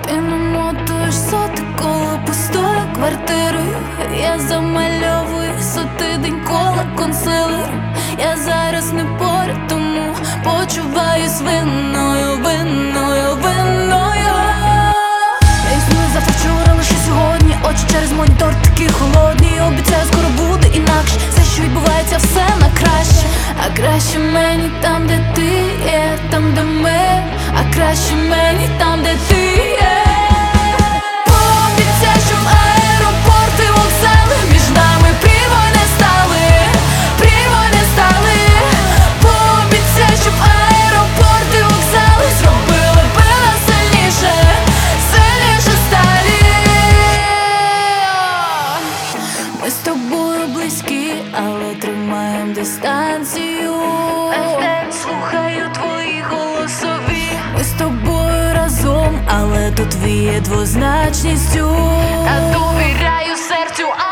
Ти намотуєш соти коло пустою квартирою. Я замальовую сотий день кола консилером. Я зараз не поряд, тому почуваюсь винною, винною, винною. Я існую завтра, вчора, лише сьогодні. Очі через монітор такі холодні. Обіцяю, скоро буде інакше. Все, що відбувається, все на краще. А краще мені там, де ти є, там, де ми. А краще мені там, де ти є. Пообіцяй, що в аеропорти, вокзали між нами прірвою не стали, прірвою не стали. Пообіцяй, що в аеропорти, вокзали зробили би нас сильніше, сильніше сталі. Ми з тобою близькі, але тримаємо дистанцію. Слухаю твої голосові. Ми з тобою разом, але тут віє двозначністю. А довіряю серцю.